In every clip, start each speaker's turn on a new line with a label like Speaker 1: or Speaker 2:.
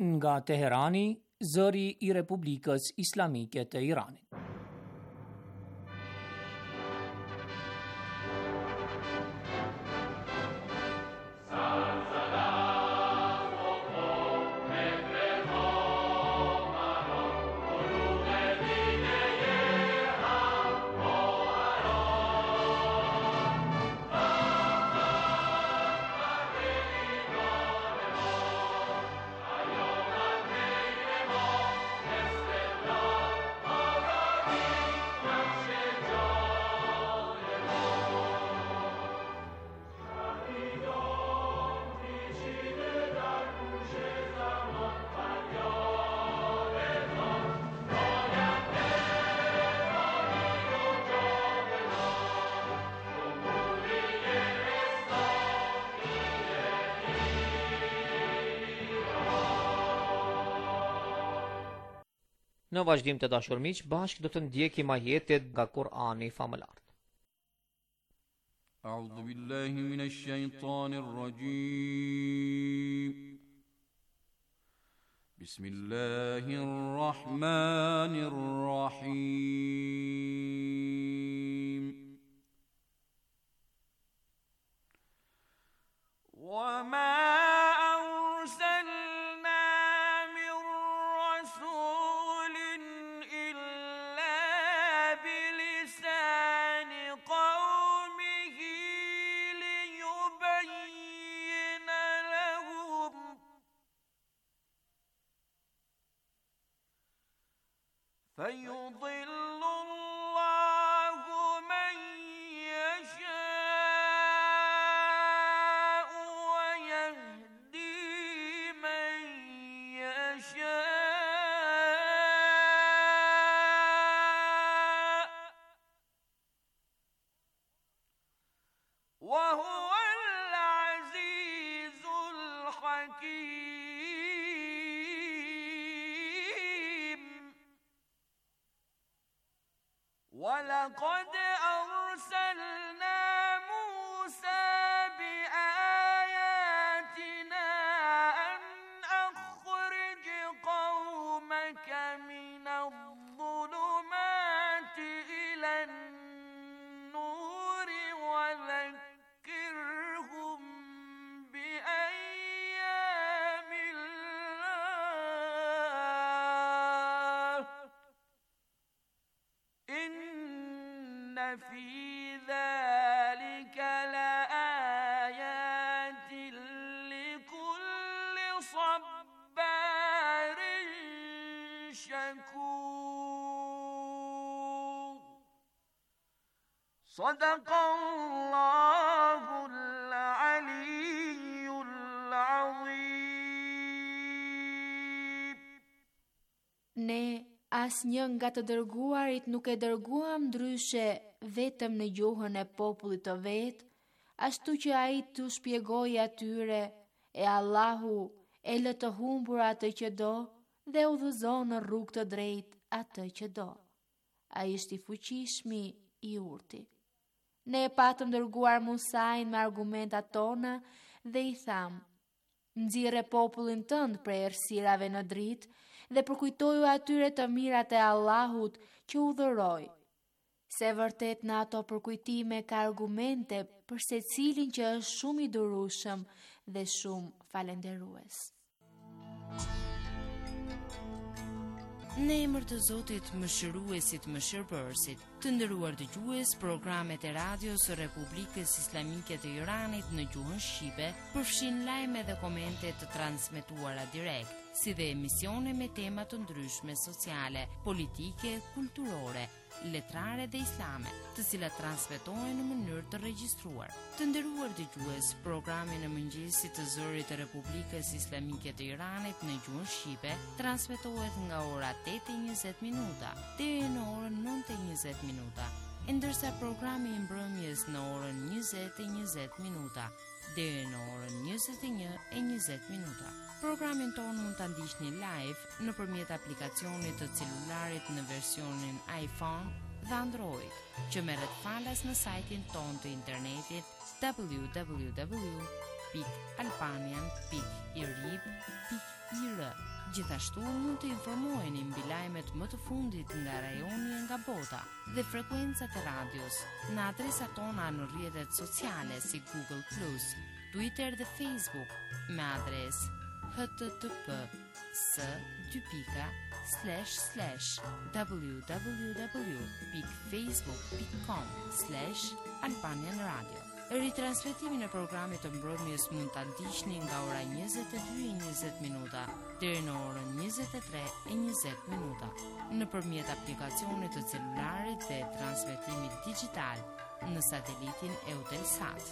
Speaker 1: Nga Teherani, zëri I Republikës Islamike të Iranit. Në vazhdim të dashur miq, bashkë do të ndjekim ajetet nga Kur'ani famëlar.
Speaker 2: A'udhu billahi minash shaitanir rajim. Bismillahir rahmanir rahim. Wa ma فيضل الله من يشاء ويهدي من يشاء وهو العزيز الحكيم ولقد أرسلنا موسى بآياتنا أن أخرج قومك من الظلمات إلى النور وذكرهم بأيام الله إن في ذلك لآيات لكل صبار شكور صدق الله العلي العظيم.
Speaker 3: Ne asnjë nga të dërguarit nuk e dërguam ndryshe vetëm në gjuhën e popullit të vet, ashtu që ai t'u shpjegojë atyre, e Allahu e lë të humbur atë që do dhe udhëzon në rrugë të drejtë atë që do. Ai është I fuqishmi I urti. Ne e patëm dërguar Musain me argumentat tona dhe I tham: nxirre popullin tënd prej errësirave në dritë dhe përkujtoju atyre të mirat e Allahut që udhëroi. Se vërtet në ato përkujtime ka argumente për secilin që është shumë I durueshëm dhe shumë falendërues. Në emër të Zotit Mëshiruesit Mëshirbërësit, të nderuar dëgjues, programet e radios së Republikës Islamike të Iranit në gjuhën shqipe përfshin lajme dhe komente të transmetuara direkt, si dhe emisione me tema të ndryshme sociale, politike, kulturore, letrare dhe islame, të cilat transmetohen në mënyrë të regjistruar. Të nderuar dëgjues, programi në mëngjesit të zërit të Republikës Islamike të Iranit në gjuhën shqipe transmetohet nga ora 8:20 deri në orën 9:20, ndërsa programi I mbrëmjes në orën 20:20 deri në orën 21:20. Programin tonë mund ta ndiqni live nëpërmjet aplikacionit të celularit në versionin iPhone dhe Android, që merret falas në sajtin tonë të internetit www.albanian.irib.ir. Gjithashtu mund të informoheni mbi lajmet më të fundit nga rajoni e nga bota dhe frekuencat e radios në adresat tona në rrjetet sociale si Google+, Twitter dhe Facebook me adres http://www.facebook.com/Albanian Radio. Ritransmetimin e programit të mbrëmjes mund ta ndiqni nga ora 22:20 deri në orën 23:20 nëpërmjet aplikacionit të celularit dhe transmetimit digjital në satelitin Eutelsat.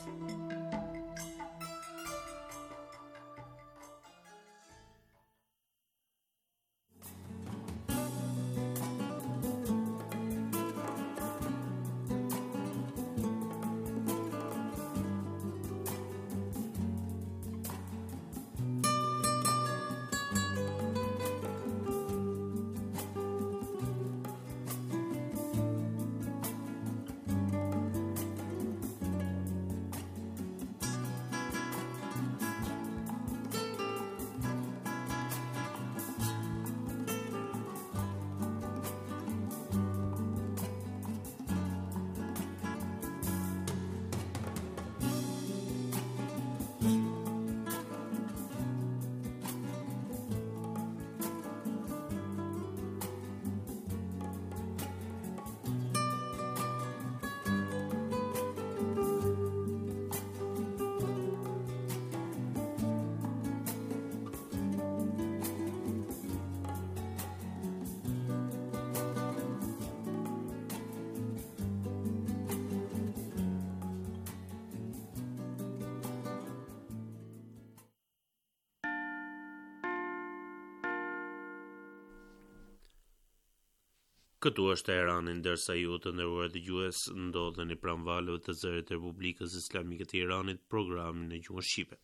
Speaker 4: Këtu është Teherani, ndërsa ju të nderuar dëgjues ndodheni pranë valëve të zërit të Republikës Islamike të Iranit, programin në gjuhën shqipe.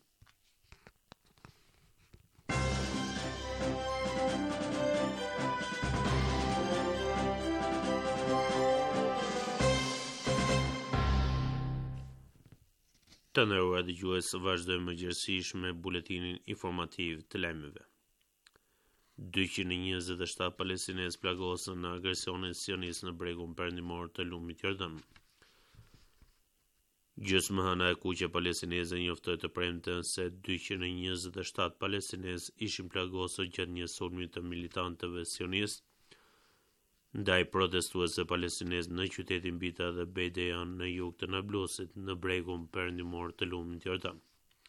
Speaker 4: Të nderuar dëgjues, vazhdojmë mëngjesisht me buletinin informativ të lajmeve. 227 palestinezë plagosën në agresionin sionist në bregun perëndimor të lumit Jordan. Gjysmëhëna e kuqe palestineze njoftoi të premten se 227 palestinezë ishin plagosur gjatë një sulmi të militantëve sionistë ndaj protestuesve palestinezë në qytetin Bita dhe Beidejan në jug të Nablusit në bregun perëndimor të lumit Jordan.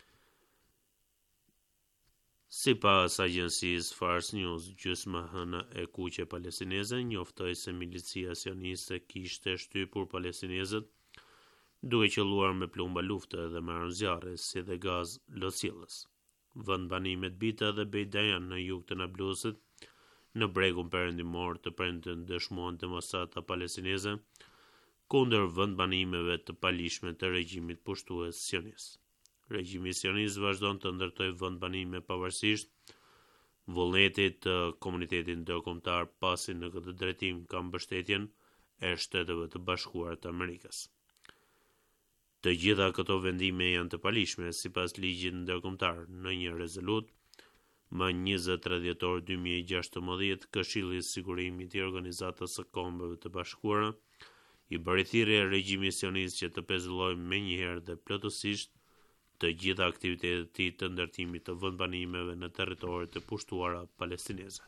Speaker 4: Sipas agjencisë Fars News, gjysmëhëna e kuqe palestineze njoftoi se milicia sioniste kishte shtypur palestinezët duke qelluar me plumba lufte dhe me armë zjarre si dhe gaz losjellës. Vendbanimet Bita dhe Beidejan në jug të Nablusit në bregun perëndimor të premten dëshmuan demonstrata palestineze kundër vendbanimeve të palishme të regjimit pushtues sionist. Regjimi sionist vazhdon të ndërtojë vendbanime pavarësisht vullnetit të komunitetit ndërkombëtar, pasi në këtë drejtim ka mbështetjen e Shteteve të Bashkuara të Amerikës. Të gjitha këto vendime janë të palishme sipas ligjit ndërkombëtar. Në një rezolut më 23 dhjetor 2016, Këshilli i Sigurimit i Organizatës së Kombeve të Bashkuara i bëri thirrje regjimit sionist që të pezullojë menjëherë dhe plotësisht të gjitha aktivitetet e tij të ndërtimit të vendbanimeve në territoret e pushtuara palestineze.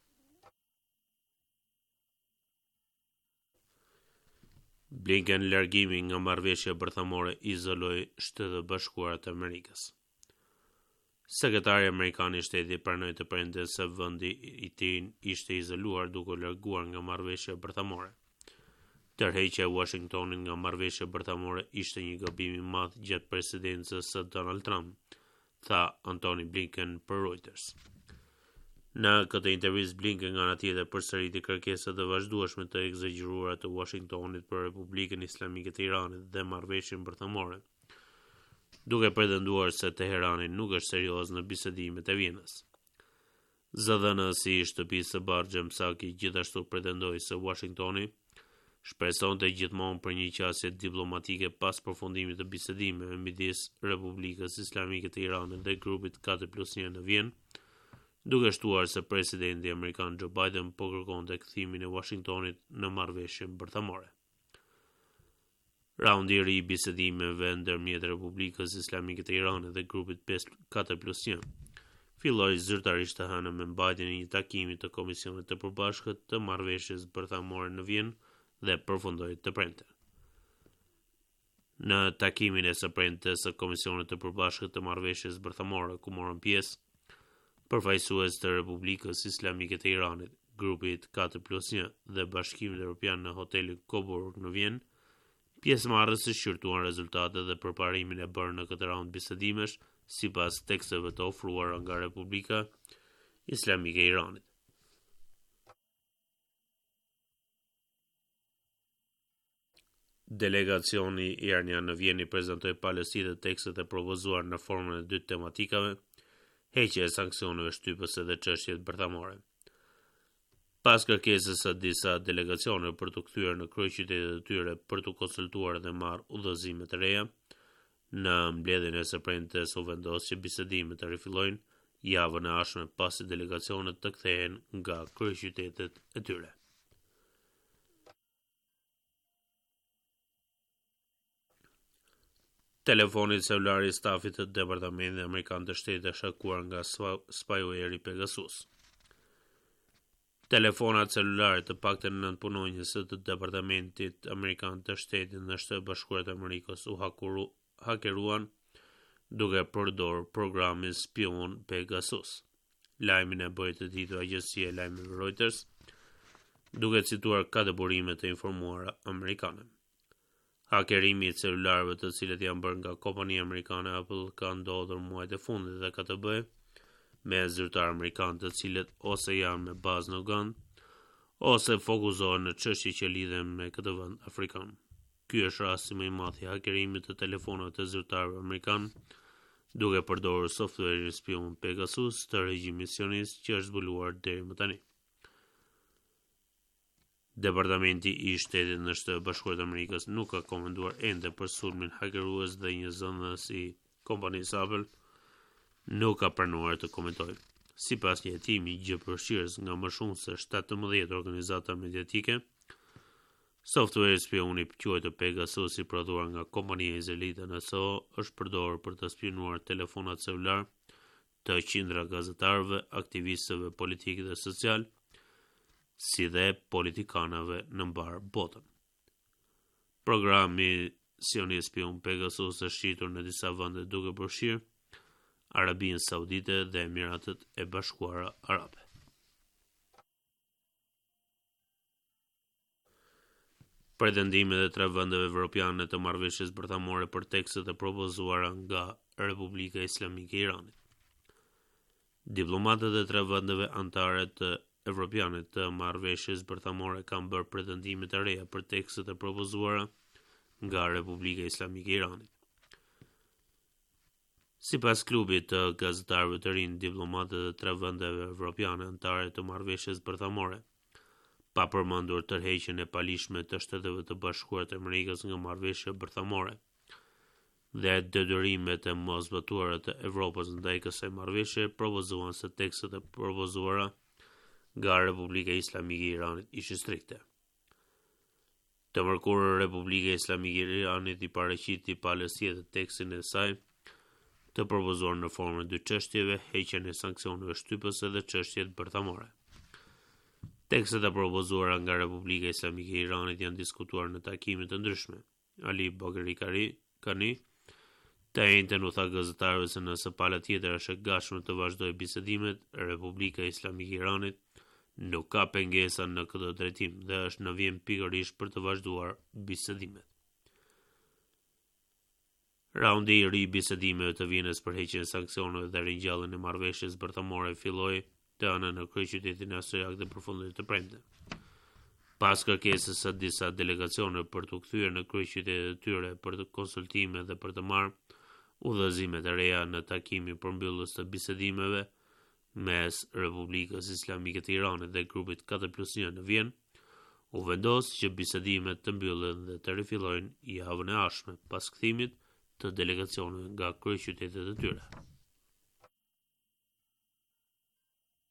Speaker 4: Blinken largimi nga marrëveshja bërthamore izoloi Shtetet Bashkuara të Amerikës. Sekretari amerikan i shtetit pranoi të premten se vendi i tij ishte izoluar duke larguar nga marrëveshja bërthamore. Tërheqja e Washingtonit nga marrëveshja bërthamore ishte një gabim i madh gjatë presidencës së Donald Trump, tha Antony Blinken për Reuters. Në këtë intervistë Blinken nga ana tjetër përsëriti kërkesat e vazhdueshme të egzageruara të Washingtonit për Republikën Islamike të Iranit dhe marrëveshjen bërthamore, duke pretenduar se Teherani nuk është serioz në bisedimet e Vienës. Zëdhënësi i shtëpisë së Barxhem Psaki gjithashtu pretendoi se Washingtoni shpresonte gjithmonë për një qasje diplomatike pas përfundimit të bisedimeve midis Republikës Islamike të Iranit dhe grupit 4+1 në Vjenë, duke shtuar se presidenti amerikan Joe Biden po kërkonte kthimin e Washingtonit në marrëveshjen bërthamore. Raundi I ri I bisedimeve ndërmjet Republikës Islamike të Iranit dhe grupit 4+1 filloi zyrtarisht të hënën me mbajtjen e një takimi të Komisionit të Përbashkët të Marrëveshjes Bërthamore në Vjenë dhe përfundoi të premte. Në takimin e së premtes së Komisionit të Përbashkët të Marrëveshjes Bërthamore, ku morën pjesë përfaqësues të Republikës Islamike të Iranit, grupit 4+1 dhe Bashkimit Evropian në hotelin Coburg në Vjenë, pjesëmarrësit shqyrtuan rezultatet dhe përparimin e bërë në këtë raund bisedimesh sipas teksteve të ofruara nga Republika Islamike e Iranit. Delegacioni iranian në Vjenë prezantoi palësi të tekstet e propozuar në formën e 2 tematikave, heqja e sanksioneve shtypëse dhe çështjet bërthamore. Pas kërkesës së disa delegacione për të kthyer në kryeqytetet e tyre për të konsultuar dhe marrë udhëzime të reja, në mbledhjen e së premtes u vendos që bisedimet të rifillojnë javën e ardhshme pasi delegacionet të kthehen nga kryeqytetet e tyre. Telefonit celular I stafit të Departamentit Amerikan të Shtetit është hakuar nga spyware I Pegasus. Telefonat celulare të paktën 9 punonjës të Departamentit Amerikan të Shtetit në Shtetet Bashkuara të Amerikës u hakeruan duke përdorur programin spion Pegasus. Lajmin e bëri të ditur agjencia e lajmeve Reuters, duke cituar 4 burime të informuara amerikane. Hakerimi I celularëve të cilët janë bërë nga kompania amerikane Apple ka ndodhur muajt e fundit dhe ka të bëjë me zyrtarë amerikanë të cilët ose janë me bazë në Ugandë, ose fokusohen në çështje që lidhen me këtë vend afrikan. Ky është rasti më I madh I hakerimit të telefonave të zyrtarëve amerikanë, duke përdorur software spion Pegasus të regjimit sionist që është zbuluar deri më tani. Departamenti I Shtetit në Shtetet Bashkuara të Amerikës nuk ka komentuar ende për sulmin hakerues dhe një zënës I kompanisë Apple nuk ka pranuar të komentojë. Sipas një hetimi gjëpërfshirës nga më shumë se 17 organizata mediatike, software spioni quajtur Pegasus I prodhuar nga kompania izraelite NSO është përdorur për të spionuar telefonat celular të qindra gazetarëve, aktivistëve politik dhe social, si dhe politikanëve në mbar botën. Programi sionist spion Pegasus është shitur në disa vende duke përfshirë Arabinë Saudite dhe Emiratet e Bashkuara Arabe. Pretendimet e 3 vendeve evropiane të marrëveshjes bërthamore për tekstet e propozuara nga Republika Islamike e Iranit. Diplomatët e 3 vendeve anëtare të evropiane të marrëveshjes bërthamore kanë bërë pretendime të reja për tekstet e propozuara nga Republika Islamike e Iranit. Sipas klubit të gazetarëve të rinj, diplomatët e 3 vendeve evropiane anëtare të marrëveshjes bërthamore, pa përmendur tërheqjen e palishme të Shteteve të Bashkuara të Amerikës nga marrëveshja bërthamore dhe detyrimet e mosbatuara të Evropës ndaj kësaj marrëveshje, propozuan se tekstet e propozuara nga Republika Islamike e Iranit ishin strikte. Të mërkurë, Republika Islamike e Iranit I paraqiti palësi të tekstin e saj të propozuar në formën 2 çështjeve, heqjen e sanksioneve shtypëse dhe çështjet bërthamore. Tekstet e propozuara nga Republika Islamike e Iranit janë diskutuar në takime të ndryshme. Ali Bagheri Kani të njëjtën u tha gazetarëve se nëse pala tjetër është e gatshme të vazhdojë bisedimet, Republika Islamike e Iranit nuk ka pengesa në këtë drejtim dhe është në vend pikërisht për të vazhduar bisedimet. Raundi I ri bisedimeve të Vienës për heqjen e sanksioneve dhe ringjalljen e marrëveshjes bërthamore filloi të hënën në kryeqytetin austrijak dhe përfundoi të premten. Pas kërkesës së disa delegacione për të kthyer në kryeqytetet e tyre për të konsultime dhe për të marrë udhëzime të reja në takimin përmbyllës të bisedimeve mes Republikës Islamike të Iranit dhe grupit 4+1 në Vjenë, u vendos që bisedimet të mbyllen dhe të rifillojnë javën e ardhshme pas kthimit të delegacioneve nga kryeqytetet e tyre.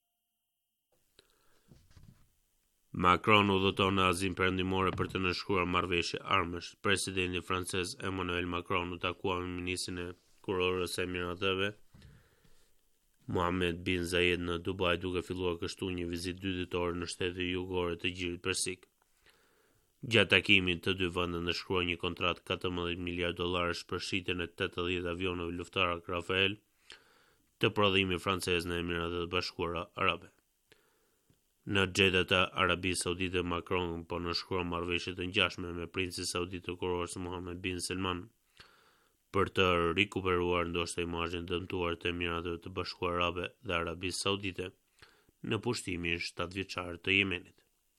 Speaker 4: Macron udhëton në Azinë Perëndimore për të nënshkruar marrëveshje armësh. Presidenti francez Emmanuel Macron u takua me ministrin e kurorës së Emiratëve, Mohammed bin Zayed në Dubai, duke filluar kështu një vizitë 2 ditore në shtetet jugore të Gjirit Persik. Gjatë takimit, të dy vendet nënshkruan një kontratë $14 miliardë për shitjen e 80 avionëve luftarak Rafael të prodhimit francez në Emiratet e Bashkuara Arabe. Në Xhedah të Arabisë Saudite, Macron po nënshkruan marrëveshje të ngjashme me princin saudit të kurorës Mohammed bin Salman për të rikuperuar ndoshta imazhin dëmtuar të Emirateve të Bashkuara Arabe dhe Arabisë Saudite në pushtimin 7-vjeçar të Yemenit.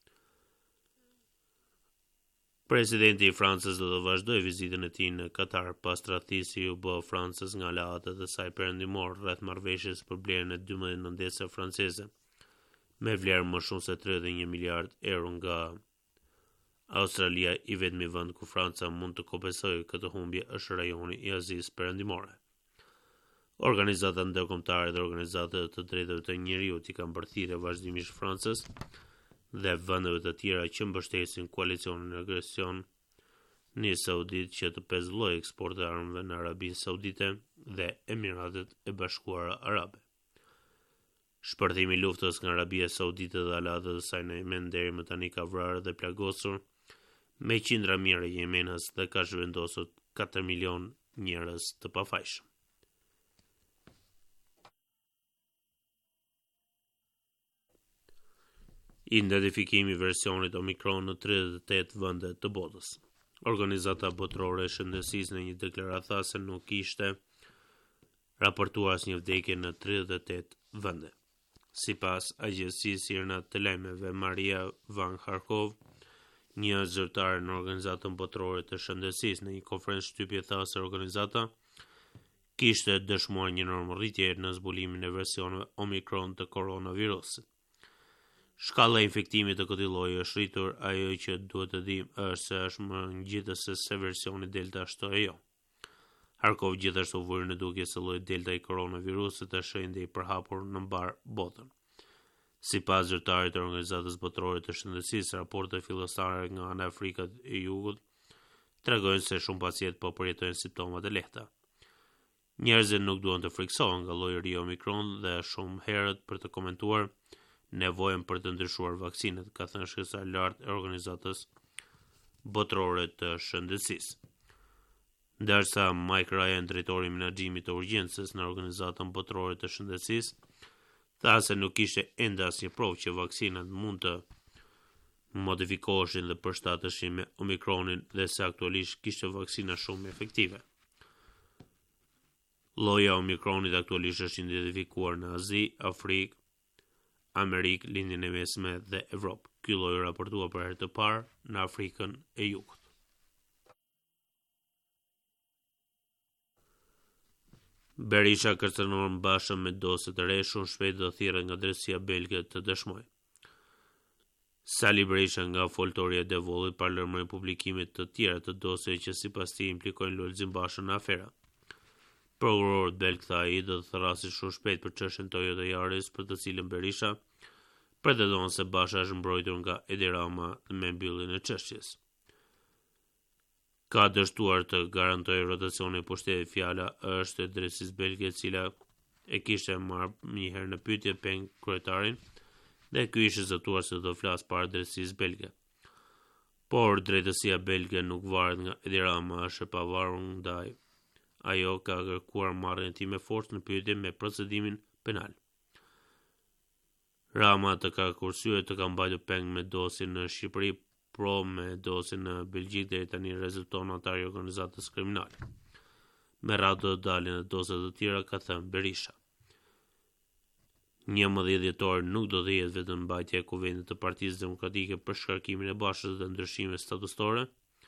Speaker 4: Presidenti i Francës do të vazhdojë vizitën e tij në Katar pas tradhtisë që u bë Francës nga aleatët e saj perëndimor rreth marrëveshjes për blerjen e 12 nëndese franceze, me vlerë më shumë se 31 miliard euro nga Australia. I vetmi vend ku Franca mund të kompensojë këtë humbje është rajoni i Azisë Perëndimore. Organizata ndërkombëtare dhe organizatat të drejtave të njerëzit i kanë bërthirë vazhdimisht Francës dhe vendeve të tjera që mbështesin koalicionin e agresion në Saudit që të pezëllojë eksportet e armëve në Arabinë Saudite dhe Emiratet e Bashkuara Arabe. Shpërthimi i luftës nga Arabia Saudite dhe aleatët e saj në Yemen deri më tani ka vrarë dhe plagosur me qindra mijëra jemenës dhe ka zhvendosur 4 milion njerëz të pafajshëm. Identifikimi i versionit Omicron në 38 vende të botës. Organizata Botërore e Shëndetësisë në një deklaratë tha se nuk kishte raportuar asnjë vdekje në 38 vende. Sipas agjencisë sirene të lajmeve Maria Van Kharkov, një zyrtare në Organizatën Botërore të Shëndetësisë, në një konferencë shtypje tha se organizata kishte dëshmuar një normërritje në zbulimin e versioneve Omicron të koronavirusit. Shkalla e infektimit të këtij lloji është rritur, ajo që duhet të dimë është se është më ngjitëse se versioni Delta ashtu e jo. Harkov gjithashtu vuri në dukje se lloji Delta i koronavirusit është ende i përhapur në mbar botën. Sipas zyrtarit të Organizatës Botërore të Shëndetësisë, raporte fillestare nga ana e Afrikës e Jugut tregojnë se shumë pacientë po përjetojnë simptoma të lehta. Njerëzit nuk duhen të friksohen nga lloji i ri Omicron dhe shumë herët për të komentuar nevojën për të ndryshuar vaksinat, ka thënë shkrestar lart e Organizatës Botërore të Shëndetësisë. Ndërsa Mike Ryan, drejtori i menaxhimit të urgjencës në Organizatën Botërore të Shëndetësisë, tha se nuk kishte ende asnjë provë që vaksinat mund të modifikoheshin dhe përshtateshin me Omicronin dhe se aktualisht kishte vaksina shumë efektive. Lloji i Omicronit aktualisht është identifikuar në Azi, Afrikë, Amerikë, Lindjen e Mesme dhe Evropë. Ky lloj raportua për herë të parë në Afrikën e Jugut. Berisha kërcënon Bashën me dosje të re, shumë shpejt do thirrën nga drejtësia belge të dëshmojë. Sali Berisha nga foltoria e devollit paralajmëroi publikimet të tjera të dosjeve që sipas tij implikojnë Lulzim Bashën në afera. Prokurorët belg tha ai do të thrasin shumë shpejt për çështjen Toyota Yaris, për të cilën Berisha pretendon se Basha është mbrojtur nga Edi Rama me mbylljen e çështjes. Ka dështuar të garantojë rotacionin e pushtetit. Fjala është e drejtësisë belge, e cila e kishte marrë një herë në pyetje peng kryetarin dhe ky ishte zëtuar se do të flas para drejtësisë belge. Por drejtësia belge nuk varet nga Edi Rama, është e pavarur ndaj ajo ka kërkuar marrjen e tij me forcë në pyetje me procedimin penal. Rama të ka kursyer të ka mbajtur peng me dosjen në Shqipëri, pro me dosjen në Belgjik deri tani rezulton atari organizatës kriminale. Me radhë do të dalin edhe dosje të tjera, ka thënë Berisha. 11 dhjetor nuk do të jetë vetëm mbajtja e kuvendit të Partisë Demokratike për shkarkimin e Bashës dhe ndryshime statustore,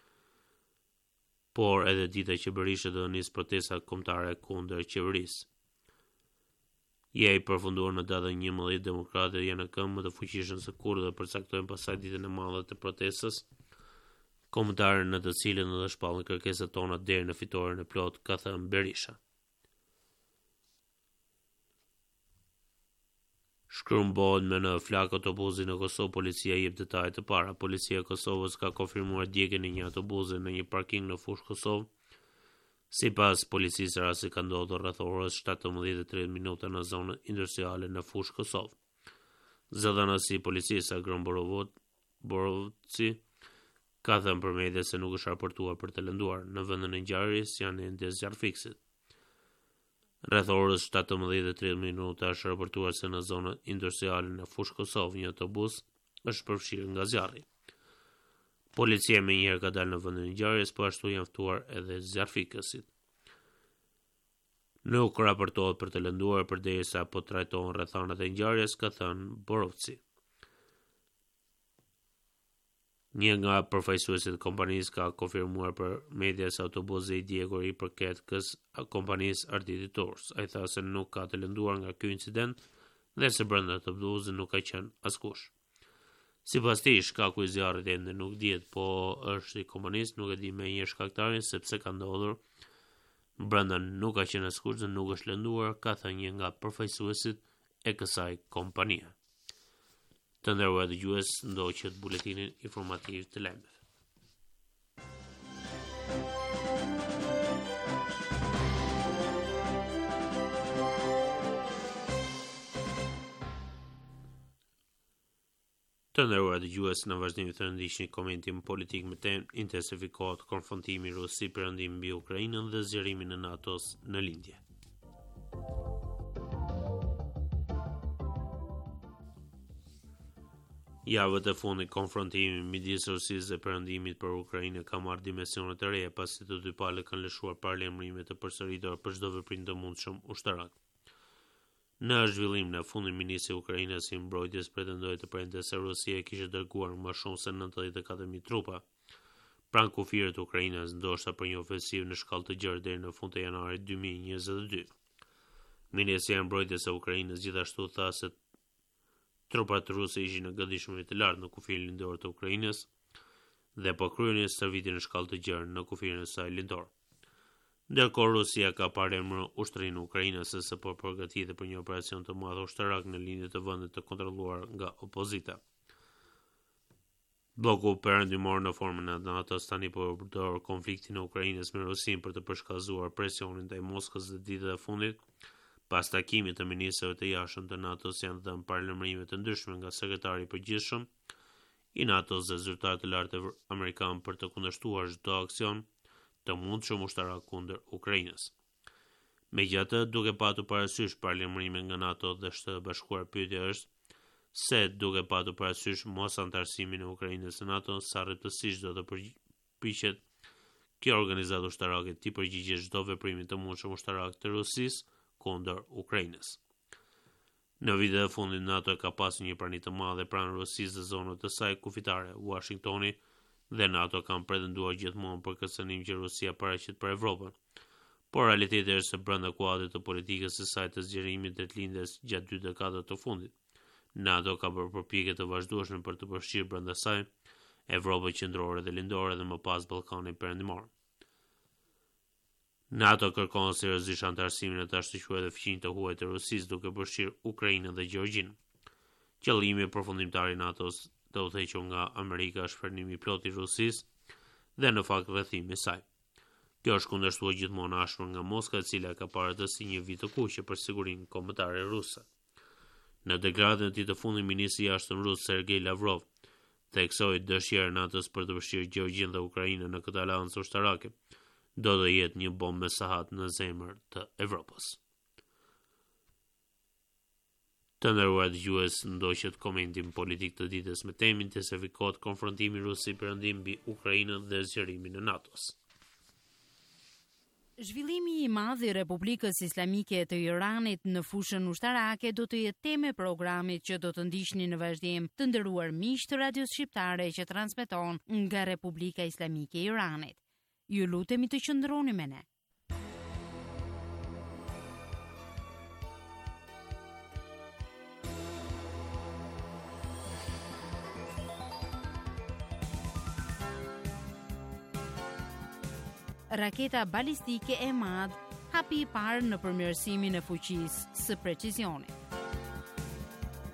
Speaker 4: por edhe dita që Berisha do nisë protesta kombëtare kundër qeverisë. Je i përfunduar në datën 11, demokratët janë në këmbë më të fuqishëm se kurrë dhe përcaktojnë pasaj ditën e madhe të protestës kombëtare në të cilën do të shpallin kërkesat tona deri në fitoren e plotë, ka thënë Berisha. Shkërmbohet me në flak autobusi në Kosovë, policia jep detaje të para. Policia e Kosovës ka konfirmuar djegjen e një autobusi në një parking në fushë Kosovë. Sipas policisë, rasti ka ndodhur rreth orës 17:30 në zonën industriale në fushë Kosovë. Zëdhënësi i policisë Agron Borovci ka thënë për media se nuk është raportuar për të lënduar. Në vendin e ngjarjes janë ende zjarrfikësit. Rreth orës 17:30 është raportuar se në zonën industriale në fushë Kosovë një autobus është përfshirë nga zjarri. Policia më njëherë ka dalë në vendin e ngjarjes, po ashtu janë ftuar edhe zjarrfikësit. Nuk raportohet për të lënduar përderisa po trajtohen rrethanat e ngjarjes, ka thënë Borovci. Një nga përfaqësuesit e kompanisë ka konfirmuar për media se autobusi i djegur i përket kompanisë Arditi Tours. Ai tha se nuk ka të lënduar nga ky incident dhe se brenda të autobusit nuk ka qenë askush. Sipas tij, shkaku i zjarrit ende nuk dihet, po është i kompanisë, nuk e di me një shkaktarin sepse ka ndodhur brenda nuk ka qenë askush dhe nuk është lënduar, ka thënë një nga përfaqësuesit e kësaj kompanie. Të nderuar dëgjues, ndoqët buletinin informativ të lajmeve. Të nderuar dëgjues, në vazhdim të ndiqni komentin politik me temë intensifikohet konfrontimi Rusi-Perëndim mbi Ukrainën dhe zgjerimin e NATO-s në lindje. Javët e fundit konfrontimi midis Rusisë dhe Perëndimit për Ukrainë ka marrë dimensione të reja pasi të dy palët kanë lëshuar paralajmërime të përsëritura për çdo veprim të mundshëm ushtarak. Në zhvillim në fundin ministri i Ukrainës i mbrojtjes pretendoi të premte se Rusia kishte dërguar më shumë se 94.000 trupa pranë kufirit të Ukrainës, ndoshta për një ofensivë në shkallë të gjerë deri në fund të janarit 2022. Ministri i mbrojtjes së Ukrainës gjithashtu tha se trupat ruse ishin në gëdishmëri të lartë në kufirin lindor të Ukrainës dhe po kryenin stërvitje në shkallë të gjerë në kufirin e saj lindor. Ndërkohë Rusia ka paremruar ushtrinë e Ukrainës se po përgatitet për një operacion të madh ushtarak në linjë të vendit të kontrolluar nga opozita. Bloku perëndimor në formën e NATO-s tani po përdor konfliktin e Ukrainës me Rusinë për të përshkallëzuar presionin ndaj Moskës dhe ditët e fundit. Pas takimit të ministrave të jashtëm të NATO-s janë dhënë paralajmërime të ndryshme nga sekretari i përgjithshëm i NATO-s dhe zyrtar të lartë amerikan për të kundërshtuar çdo aksion të mundshëm ushtarak kundër Ukrainës. Megjithatë, duke patur parasysh paralajmërime nga NATO dhe Shtetet e Bashkuara, pyetja është se duke patur parasysh mos antarësimin e Ukrainës në NATO, sa rreptësisht do të përpiqet kjo organizatë ushtarake të përgjigjë çdo veprimi të mundshëm ushtarak të Rusisë kundër Ukrainës. Në vitet e fundit NATO ka pasur një prani të madhe pranë Rusisë dhe zonës të saj kufitare. Washingtoni dhe NATO kanë pretenduar gjithmonë për kërcënim që Rusia paraqet për Evropën. Por realiteti është se brenda kuadrit të politikës së saj të zgjerimit të lindjes gjatë 2 dekadave të fundit, NATO ka bërë përpjekje të vazhdueshme për të përfshirë brenda saj Evropën qendrore dhe lindore dhe më pas Ballkanin perëndimor. NATO kërkon seriozisht antarësimin e tash të quajë dhe fqinjtë të huaj të Rusisë duke përfshirë Ukrainën dhe Gjeorgjinë. Qëllimi përfundimtar i NATO-s të udhëhequr nga Amerika është frenimi plot i Rusisë dhe në fakt rrethimi i saj. Kjo është kundërshtuar gjithmonë ashpër nga Moska, e cila ka parë të si një vit të kuqe për sigurinë kombëtare ruse. Në deklarën e tij të fundit, ministri i jashtëm rus Sergej Lavrov theksoi dëshirën e NATO-s për të përfshirë Gjeorgjinë dhe Ukrainën në këtë aleancë ushtarake. Do të jetë një bombë me sahat në zemër të Evropës. Të nderuar dëgjues, ndoqët komentin politik të ditës me temën intensifikohet konfrontimi Rusi-Perëndim mbi Ukrainën dhe zgjerimin e NATO-s.
Speaker 3: Zhvillimi i madh i Republikës Islamike të Iranit në fushën ushtarake do të jetë temë e programit që do të ndiqni në vazhdim, të nderuar miq të Radios Shqiptare që transmeton nga Republika Islamike e Iranit. Ju lutemi të qëndroni me ne. Raketa balistike e madh hapi i parë në përmirësimin e fuqisë së precizionit.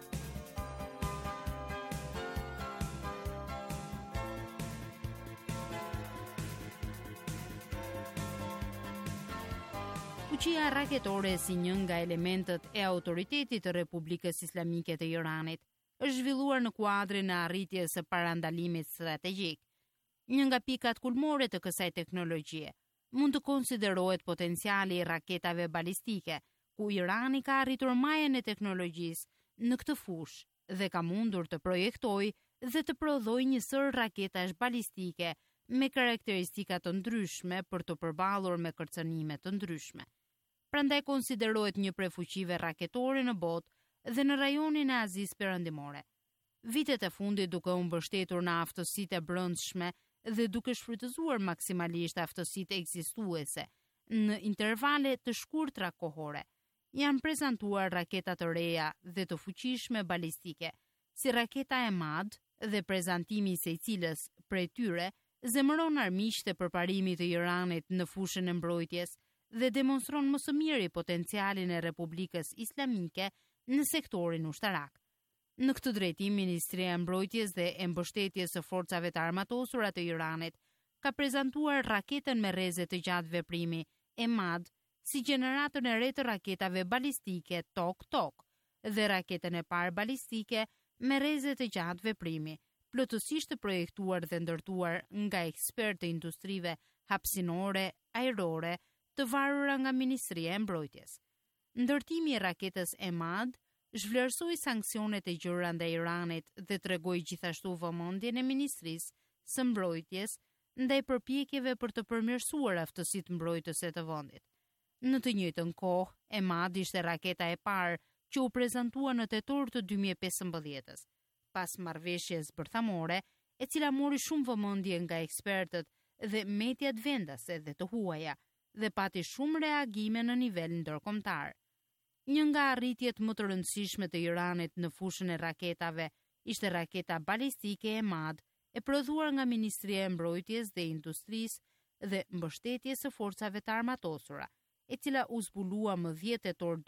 Speaker 3: Fuqia raketore si një nga elementët e autoritetit të Republikës Islamike të Iranit është zhvilluar në kuadrin e arritjes së parandalimit strategjik. Një nga pikat kulmore të kësaj teknologjie mund të konsiderohet potenciali i raketave balistike, ku Irani ka arritur majën e teknologjisë në këtë fushë dhe ka mundur të projektojë dhe të prodhojë një sër raketash balistike me karakteristika të ndryshme për të përballur me kërcënime të ndryshme. Prandaj konsiderohet një prej fuqive raketore në botë dhe në rajonin e Azisë Perëndimore. Vitet e fundit duke u mbështetur në aftësitë e brendshme dhe duke shfrytëzuar maksimalisht aftësitë ekzistuese në intervale të shkurtra kohore, janë prezantuar raketa të reja dhe të fuqishme balistike, si raketa Emad dhe prezantimi i secilës prej tyre zemëron armiqtë e përparimit të Iranit në fushën e mbrojtjes dhe demonstron më së miri potencialin e Republikës Islamike në sektorin ushtarak. Në këtë drejtim, Ministria e Mbrojtjes dhe e Mbështetjes së Forcave të Armatosura të Iranit ka prezantuar raketën me rreze të gjatë veprimi Emad si gjeneratën e re të raketave balistike tok-tok dhe raketën e parë balistike me rreze të gjatë veprimi, plotësisht të projektuar dhe ndërtuar nga ekspertë të industrive hapësinore, ajrore, të varura nga Ministria e Mbrojtjes. Ndërtimi i raketës Emad zhvlerësoi sanksionet e gjëra ndaj Iranit dhe tregoi gjithashtu vëmendjen e Ministrisë së Mbrojtjes ndaj përpjekjeve për të përmirësuar aftësitë mbrojtëse të vendit. Në të njëjtën kohë, Emad ishte raketa e parë që u prezantua në tetor të 2015-s, pas marrëveshjes bërthamore, e cila mori shumë vëmendje nga ekspertët dhe mediat vendase dhe të huaja, dhe pati shumë reagime në nivel ndërkombëtar. Një nga arritjet më të rëndësishme të Iranit në fushën e raketave ishte raketa balistike Emad, e prodhuar nga Ministria e Mbrojtjes dhe Industrisë dhe Mbështetjes së Forcave të Armatosura, e cila u zbulua më 10 tetor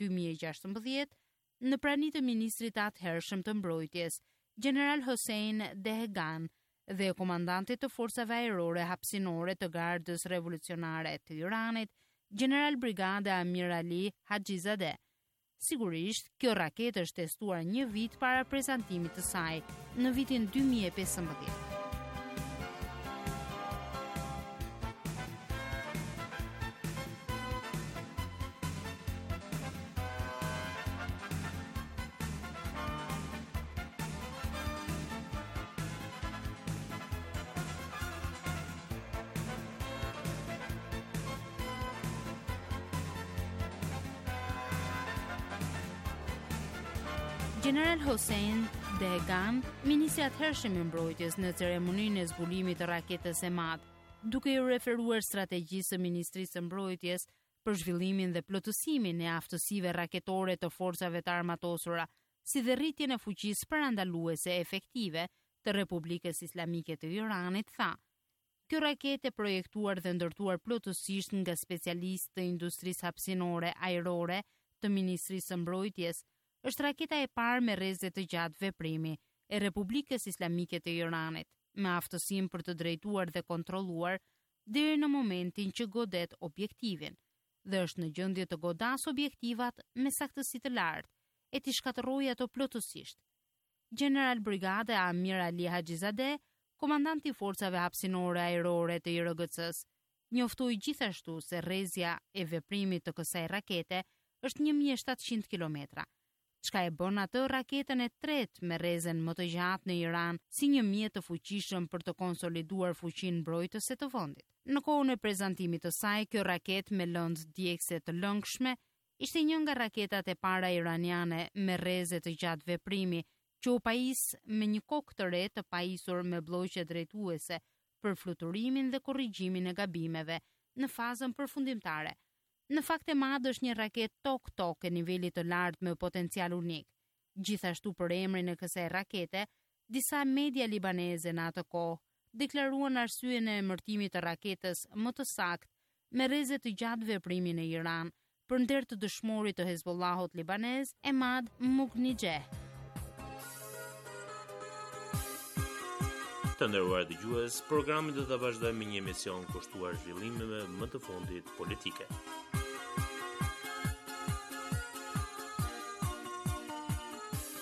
Speaker 3: 2016 në prani të ministrit atëhershëm të Mbrojtjes, General Hossein Dehegan, dhe komandantit të forcave ajrore hapësinore të Gardës Revolucionare të Iranit, General Brigade Amir Ali Hajizadeh. Sigurisht, kjo raketë është testuar një vit para prezantimit të saj, në vitin 2015. General Hossein Dehegan, ministri atëhershëm i mbrojtjes në ceremoninë e zbulimit të raketës Emad, duke u referuar strategjisë së Ministrisë së Mbrojtjes për zhvillimin dhe plotësimin e aftësive raketore të forcave të armatosura, si dhe rritjen e fuqisë parandaluese efektive të Republikës Islamike të Iranit, tha: "Kjo raketë e projektuar dhe ndërtuar plotësisht nga specialistë të industrisë hapësinore ajrore të Ministrisë së Mbrojtjes është raketa e parë me rreze të gjatë veprimi e Republikës Islamike të Iranit, me aftësinë për të drejtuar dhe kontrolluar deri në momentin që godet objektivin, dhe është në gjendje të godasë objektivat me saktësi të lartë, e t'i shkatërrojë ato plotësisht." General Brigade Amir Ali Hajizadeh, komandanti i forcave hapësinore ajrore të IRGC-s, njoftoi gjithashtu se rrezja e veprimit të kësaj rakete është 1700 kilometra, çka e bën atë raketën e tretë me rrezen më të gjatë në Iran si një mjet të fuqishëm për të konsoliduar fuqinë mbrojtëse të vendit. Në kohën e prezantimit të saj, kjo raketë me lëndë djegëse të lëngshme ishte një nga raketat e para iraniane me rreze të gjatë veprimi që u pajis me një kokë të re të pajisur me blloqe drejtuese për fluturimin dhe korrigjimin e gabimeve në fazën përfundimtare. Në fakt, Emad është një raketë tok-tok e nivelit të lartë me potencial unik. Gjithashtu, për emrin e kësaj rakete, disa media libaneze në atë kohë deklaruan arsyeën e emërtimit të raketës më të saktë me rreze të gjatë veprimi në Iran për nder të dëshmorit të Hezbollahut libanez, Emad Mugnijeh.
Speaker 4: Të nderuar dëgjues, programi do ta vazhdojmë me një emision kushtuar zhvillimeve më të fundit politike.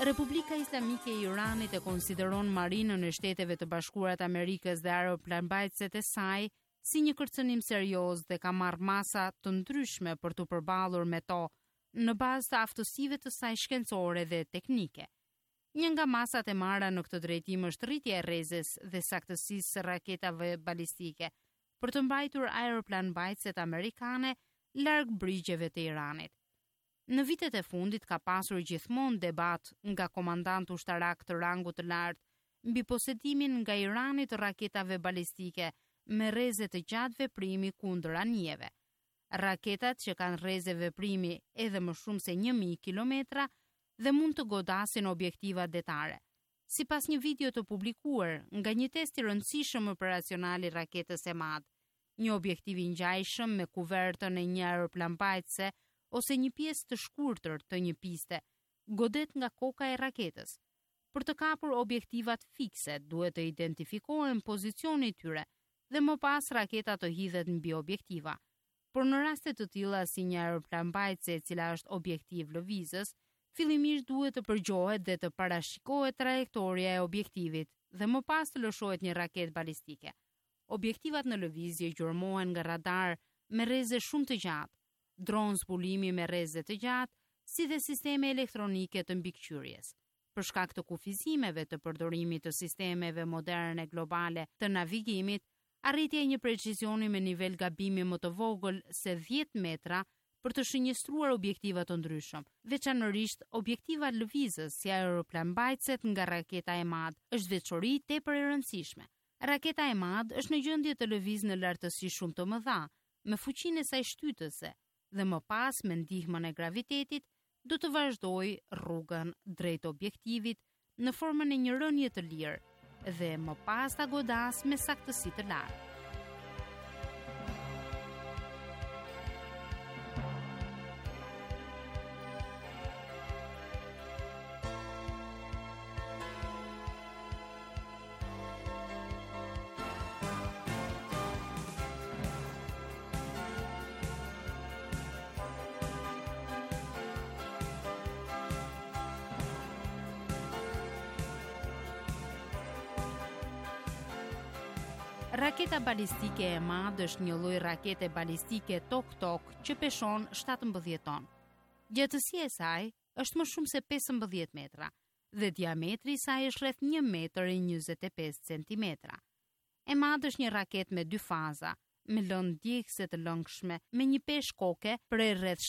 Speaker 3: Republika Islamike e Iranit e konsideron marinën e Shteteve të Bashkuara të Amerikës dhe aeroplanmbajtësit e saj si një kërcënim serioz dhe ka marrë masa të ndryshme për të përballur me to në bazë të aftësive të saj shkencore dhe teknike. Një nga masat e marra në këtë drejtim është rritja e rrezës dhe saktësisë së raketave balistike për të mbajtur aeroplanmbajtësit amerikane larg brigjeve të Iranit. Në vitet e fundit ka pasur gjithmonë debat nga komandantë ushtarak të rangut të lartë mbi posedimin nga Irani të raketave balistike me rreze të gjatë veprimi kundër anijeve. Raketat që kanë rreze veprimi edhe më shumë se 1000 kilometra dhe mund të godasin objektiva detare. Sipas një video të publikuar nga një test i rëndësishëm operacional i raketës Emad, një objektiv i ngjajshëm me kuvertën e një aeroplanmbajtëse ose një pjesë të shkurtër të një piste, godet nga koka e raketës. Për të kapur objektivat fikse, duhet të identifikohen pozicioni i tyre dhe më pas raketa të hidhet mbi objektiva. Por në raste të tilla si një aeroplanmbajtëse e cila është objektiv lëvizës, fillimisht duhet të përgjohet dhe të parashikohet trajektoria e objektivit dhe më pas të lëshohet një raketë balistike. Objektivat në lëvizje gjurmohen nga radar me rreze shumë të gjatë, dronë zbulimi me rreze të gjatë, si dhe sisteme elektronike të mbikëqyrjes. Për shkak të kufizimeve të përdorimit të sistemeve moderne globale të navigimit, arritja e një precizioni me nivel gabimi më të vogël se 10 metra për të shënjestruar objektiva të ndryshëm, veçanërisht objektiva lëvizës si aeroplanmbajtëset nga raketa Emad, është veçori tepër e rëndësishme. Raketa Emad është në gjendje të lëvizë në lartësi shumë të mëdha, me fuqinë e saj shtytëse, dhe më pas me ndihmën e gravitetit do të vazhdoj rrugën drejt objektivit në formën e një rënje të lirë dhe më pas ta godas me saktësi të lartë. Raketa balistike Emad është një lloj rakete balistike tok-tok që peshon 17 ton. Gjatësia e saj është më shumë se 15 metra dhe diametri i saj është rreth 1,25 centimetra. Emad është një raketë me 2 faza, me lëndë djegëse të lëngshme, me një peshë koke prej rreth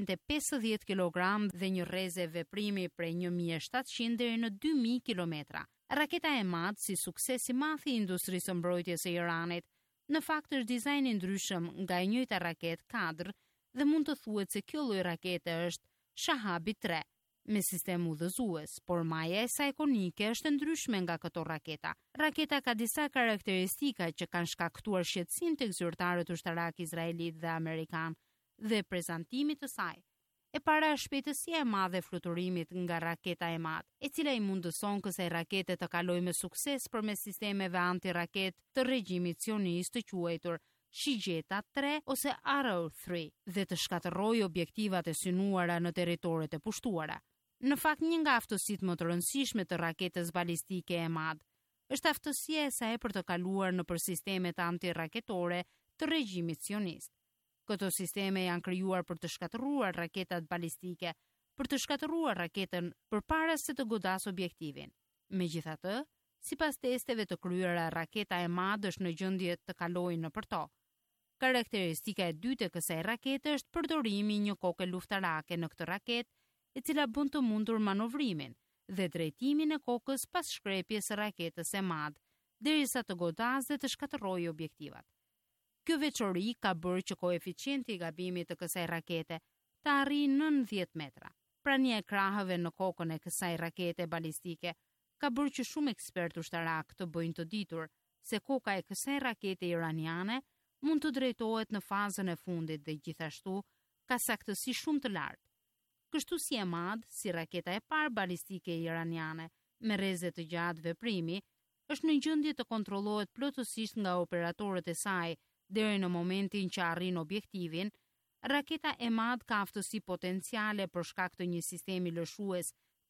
Speaker 3: 750 kg dhe një rreze veprimi prej 1700 deri në 2000 km. Raketa Emad, si sukses i madh i industrisë së mbrojtjes së Iranit, në fakt është dizajn i ndryshëm nga e njëjta raketë kadër dhe mund të thuhet se kjo lloj rakete është Shahabi 3 me sistem udhëzues, por maja e saj ikonike është ndryshme nga këto raketa. Raketa ka disa karakteristika që kanë shkaktuar shqetësim tek zyrtarët ushtarak izraelit dhe amerikan dhe prezantimi të saj. E para është shpejtësia e madhe e fluturimit nga raketa Emad, e cila i mundëson kësaj rakete të kalojë me sukses përmes sistemeve antiraket të regjimit sionist të quajtur Shijeta 3 ose Arrow 3 dhe të shkatërrojë objektivat e synuara në territoret e pushtuara. Në fakt, një nga aftësitë më të rëndësishme të raketës balistike Emad është aftësia e saj për të kaluar nëpër sistemet antiraketore të regjimit sionist. Këto sisteme janë krijuar për të shkatërruar raketat balistike, për të shkatërruar raketën përpara se të godas objektivin. Megjithatë, sipas testeve të kryera, raketa Emad është në gjendje të kalojë nëpër to. Karakteristika e dytë e kësaj rakete është përdorimi i një koke luftarake në këtë raketë, e cila bën të mundur manovrimin dhe drejtimin e kokës pas shkrepjes së raketës Emad, derisa të godas dhe të shkatërrojë objektivat. Kjo veçori ka bërë që koeficienti i gabimit të kësaj rakete të arrijë 90 metra. Prania e krahëve në kokën e kësaj rakete balistike ka bërë që shumë ekspertë ushtarak të bëjnë të ditur se koka e kësaj rakete iraniane mund të drejtohet në fazën e fundit dhe gjithashtu ka saktësi shumë të lartë. Kështu si Emad, si raketa e parë balistike iraniane me rreze të gjatë veprimi, është në gjendje të kontrollohet plotësisht nga operatorët e saj deri në momentin që arrin objektivin. Raketa Emad ka aftësi potenciale për shkak të një sistemi lëshues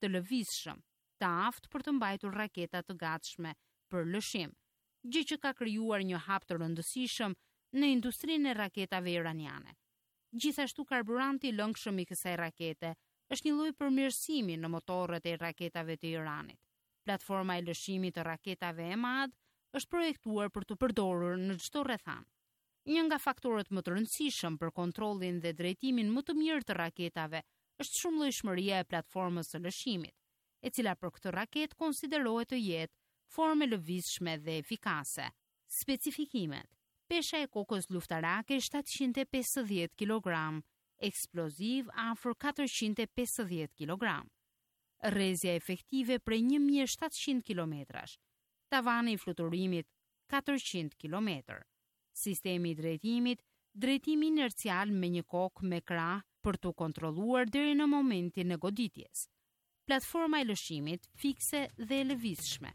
Speaker 3: të lëvizshëm, të aftë për të mbajtur raketa të gatshme për lëshim, gjë që ka krijuar një hap të rëndësishëm në industrinë e raketave iraniane. Gjithashtu karburanti i lëngshëm i kësaj rakete është një lloj përmirësimi në motorët e raketave të Iranit. Platforma e lëshimit të raketave Emad është projektuar për të përdorur në çdo rrethan. Një nga faktorët më të rëndësishëm për kontrollin dhe drejtimin më të mirë të raketave është shumëllojshmëria e platformës së lëshimit, e cila për këtë raketë konsiderohet të jetë formë lëvizshme dhe efikase. Specifikimet: pesha e kokës luftarake 750 kg, eksploziv afër 450 kg, rrezja efektive prej 1700 km, tavani i fluturimit 400 km, sistemi i drejtimit, drejtimi inercial me një kokë me krah për të kontrolluar deri në momentin e goditjes. Platforma e lëshimit fikse dhe e lëvizshme.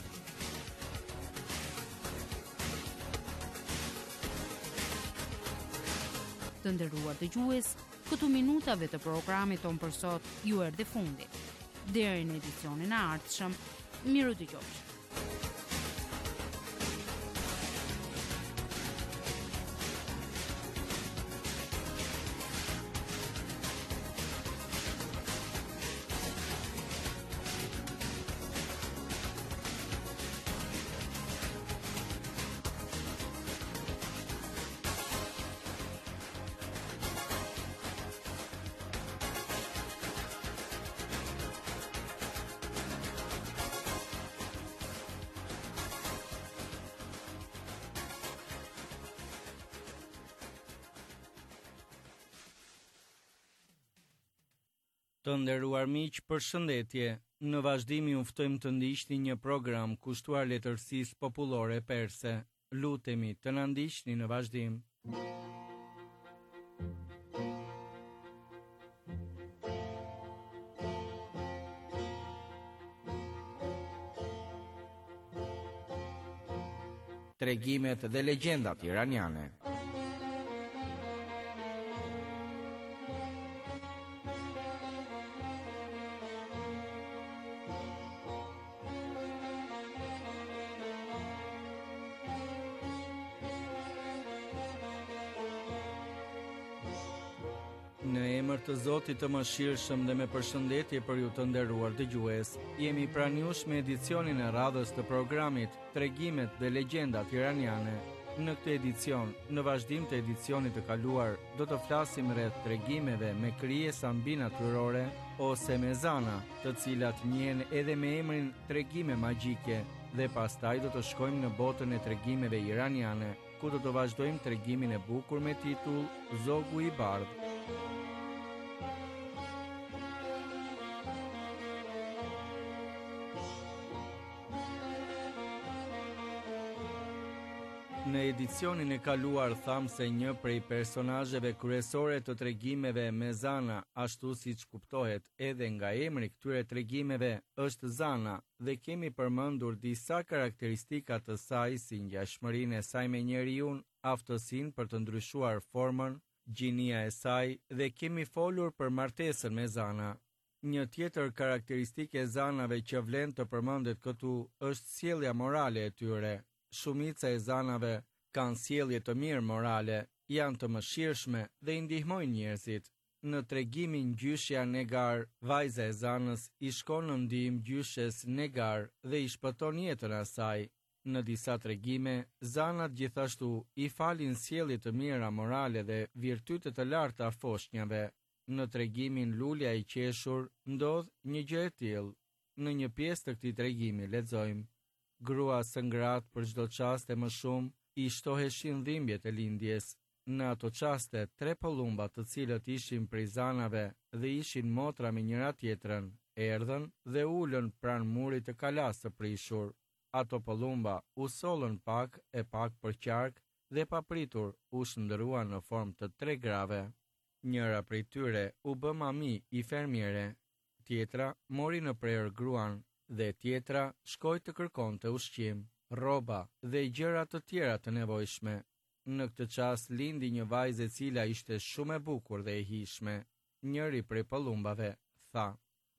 Speaker 3: Të nderuar dëgjues, këtu minutave të programit ton për sot ju erdhi fundi. Deri në edicionin e ardhshëm, miru dëgjofshi.
Speaker 5: Të nderuar miq, përshëndetje. Në vazhdim ju ftojmë të ndiqni një program kushtuar letërsisë popullore perse. Lutemi të na ndiqni në vazhdim. Tregimet dhe legjendat iraniane. Në emër të Zotit të Mëshirshëm dhe me përshëndetje për ju të nderuar dëgjues, jemi pranë jush me edicionin e radhës të programit Tregimet dhe legjendat iraniane. Në këtë edicion, në vazhdim të edicionit të kaluar, do të flasim rreth tregimeve me krijesa mbi natyrore ose mezana, të cilat njihen edhe me emrin tregime magjike, dhe pastaj do të shkojmë në botën e tregimeve iraniane, ku do të vazhdojmë tregimin e bukur me titull Zogu i Bardh. Në edicionin e kaluar tham se një prej personazheve kryesore të tregimeve mezana, ashtu siç kuptohet edhe nga emri këtyre tregimeve, është Zana, dhe kemi përmendur disa karakteristika të saj si ngjashmërinë e saj me njeriun, aftësinë për të ndryshuar formën, gjinia e saj, dhe kemi folur për martesën me Zana. Një tjetër karakteristikë e zanave që vlen të përmendet këtu është sjellja morale e tyre. Shumica e zanave kanë sjellje të mirë morale, janë të mëshirshme dhe i ndihmojnë njerëzit. Në tregimin Gjyshja Negar, vajza e zanës i shkon në ndihmë gjyshes Negar dhe i shpëton jetën asaj. Në disa tregime, zanat gjithashtu i falin sjellje të mira morale dhe virtyte të larta foshnjave. Në tregimin Lulja e qeshur ndodh një gjë e tillë. Në një pjesë të këtij tregimi lexojmë: grua së ngratë për çdo çast e më shumë i shtoheshin dhimbjet e lindjes. Në ato çaste, 3 pëllumba të cilët ishin prej zanave dhe ishin motra me njëra tjetrën, erdhën dhe ulën pranë murit të kalasë së prishur. Ato pëllumba u sollën pak për qark dhe papritur u shndëruan në formë të 3 grave. Njëra prej tyre u bë mami i fermiere, tjetra mori në prerë gruan, dhe tjetra shkoi të kërkonte ushqim, rroba dhe gjëra të tjera të nevojshme. Në këtë çast lindi një vajzë e cila ishte shumë e bukur dhe e hijshme. Njëri prej pëllumbave tha: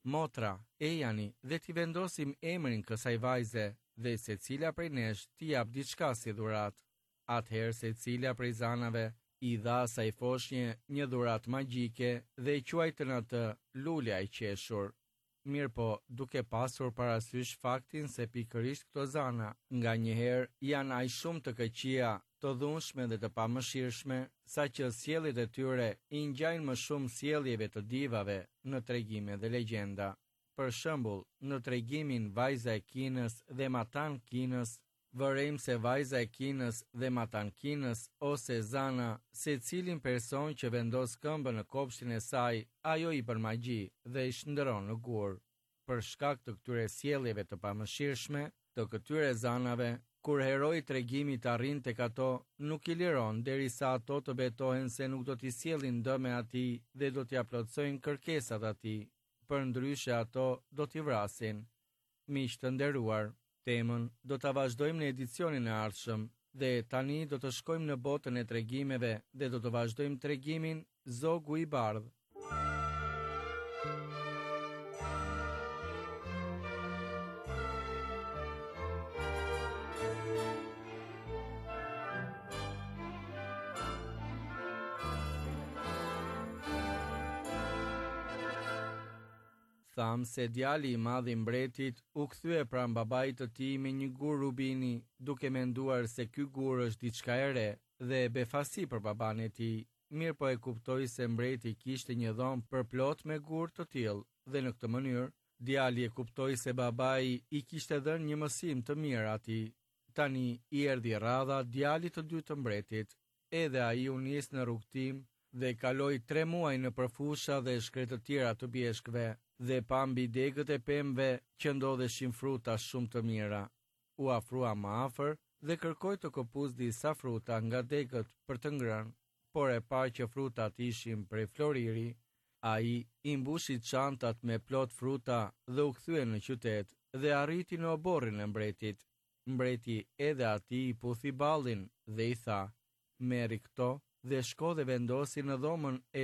Speaker 5: motra, ejani dhe t'i vendosim emrin kësaj vajze dhe secila prej nesh t'i jap diçka si dhurat. Atëherë secila prej zanave i dha asaj foshnje një dhuratë magjike dhe i quajtën atë lulja e qeshur. Mirë po, duke pasur parasysh faktin se pikërisht këto zana nga njëherë janë aq shumë të këqija, të dhunshme dhe të pamëshirshme, saqë sjelljet e tyre i ngjajnë më shumë sjelljeve të divave në tregime dhe legjenda. Për shembull, në tregimin Vajza e Kinës dhe Matan Kinës, vërejmë se vajza e Kinës dhe Matan Kinës ose Zana, secilin person që vendos këmbën në kopshtin e saj, ajo i bën magji dhe i shndërron në gur. Për shkak të këtyre sjelljeve të pamëshirshme, të këtyre zanave, kur heroi i tregimit arrin tek ato, nuk i liron derisa ato të betohen se nuk do t'i sjellin dëm atij dhe do t'i plotësojnë kërkesat atij. Përndryshe ato do t'i vrasin. Miq të nderuar, temën do ta vazhdojmë në edicionin e ardhshëm dhe tani do të shkojmë në botën e tregimeve dhe do të vazhdojmë tregimin Zogu i Bardhë. Tham se djali i madh i mbretit u kthye pranë babait të tij me një gur rubini, duke menduar se ky gur është diçka e re dhe befasi për baban e tij. Mirë po e kuptoi se mbreti kishte një dhomë përplot me gur të tillë dhe në këtë mënyrë djali e kuptoi se babai i kishte dhënë një mësim të mirë atij. Tani i erdhi radha djalit të dytë të mbretit, edhe ai u nis në rrugtim dhe kaloi 3 muaj në përfusha dhe shkretë të tjera të bjeshkëve dhe pa mbi degët e pemëve që ndodheshin fruta shumë të mira. U afrua më afër dhe kërkoi të kopuz disa fruta nga degët për të ngrënë, por e pa që frutat ishin prej floriri, ai i mbushi çantat me plot fruta dhe u kthye në qytet dhe arriti në oborrin e mbretit. Mbreti edhe atij i puthi ballin dhe i tha: "Merri këto dhe shko dhe vendosi në dhomën e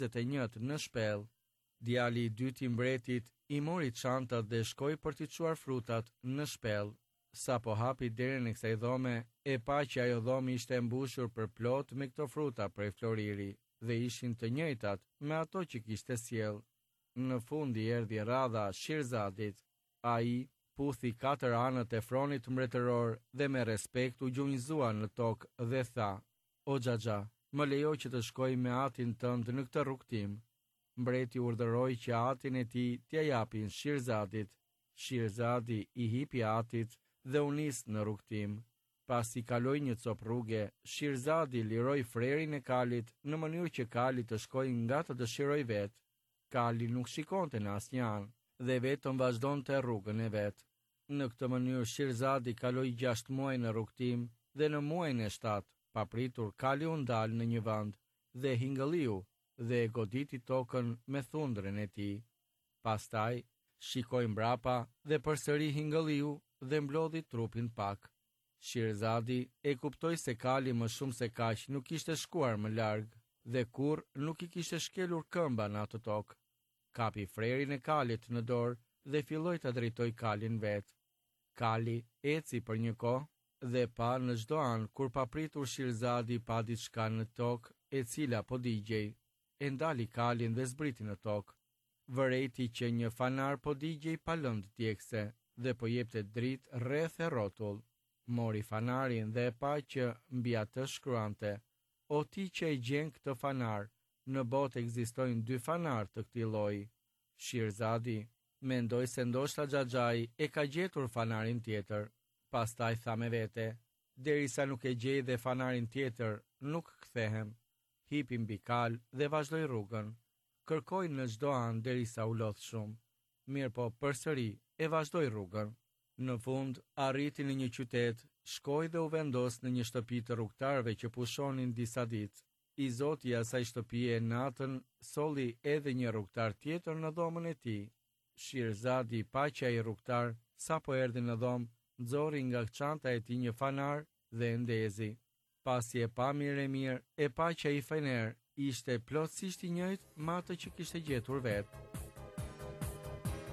Speaker 5: 41 në shpellë." Djali i dytë i mbretit i mori çantat dhe shkoi për t'i çuar frutat në shpellë. Sa po hapi derën e kësaj dhome, e pa që ajo dhomë ishte mbushur përplot me këto fruta prej floriri dhe ishin të njëjtat me ato që kishte sjell. Në fund i erdhi radha Shirzadit. Ai puthi 4 anët e fronit mbretëror dhe me respekt u gjunjëzua në tokë dhe tha: "O xhaxha, më lejo që të shkoj me atin tënd në këtë rrugtim." Mbreti urdhëroi që atin e tij t'ia japin Shirzadit. Shirzadi i hipi atit dhe u nis në rrugtim. Pasi kaloi një cop rruge, Shirzadi liroi frerin e kalit në mënyrë që kali të shkojë nga të dëshiroi vet. Kali nuk shikonte në asnjë anë dhe vetëm vazhdonte rrugën e vet. Në këtë mënyrë Shirzadi kaloi 6 muaj në rrugtim dhe në muajin e 7, papritur kali u ndal në një vend dhe hingëlliu dhe e goditi tokën me thundrën e tij. Pastaj shikoi mbrapa dhe përsëri hingëlliu dhe mblodhi trupin pak. Shirzadi e kuptoi se kali më shumë se kaq nuk ishte shkuar më larg dhe kurr nuk i kishte shkelur këmba në atë tokë. Kapi frerin e kalit në dorë dhe filloi ta drejtoi kalin vet. Kali eci për një kohë dhe pa në çdo anë kur papritur Shirzadi pa diçka në tokë e cila po digjej. E ndali kalin dhe zbriti në tokë. Vërejti që një fanar po digjej pa lëndë djegëse dhe po jepte dritë rreth e rrotull. Mori fanarin dhe e pa që mbi atë shkruante: "O ti që e gjen këtë fanar, në botë ekzistojnë 2 fanar të këtij lloji." Shirzadi mendoi se ndoshta xhaxhai e ka gjetur fanarin tjetër. Pastaj tha me vete: "Derisa nuk e gjej dhe fanarin tjetër, nuk kthehem." Hipi mbi kal dhe vazhdoi rrugën. Kërkoi në çdo anë derisa u lodh shumë. Mirë po përsëri e vazhdoi rrugën. Në fund arriti në një qytet, shkoi dhe u vendos në një shtëpi të rrugtarëve që pushonin disa ditë. I zoti i asaj shtëpie natën solli edhe një rrugtar tjetër në dhomën e tij. Shirzadi pa që ai rrugtar sapo erdhi në dhomë, nxorri nga çanta e tij një fanar dhe e ndezi. Pasi e pa mirë, e pa që ai faner ishte plotësisht i njëjtë me atë që kishte gjetur vetë.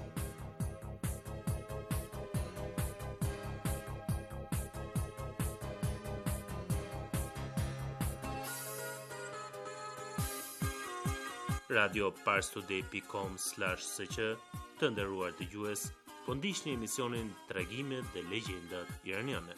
Speaker 4: radioparstoday.com/sq. Të nderuar dëgjues, po ndiqni emisionin Tregimet dhe Legjendat Iraniane.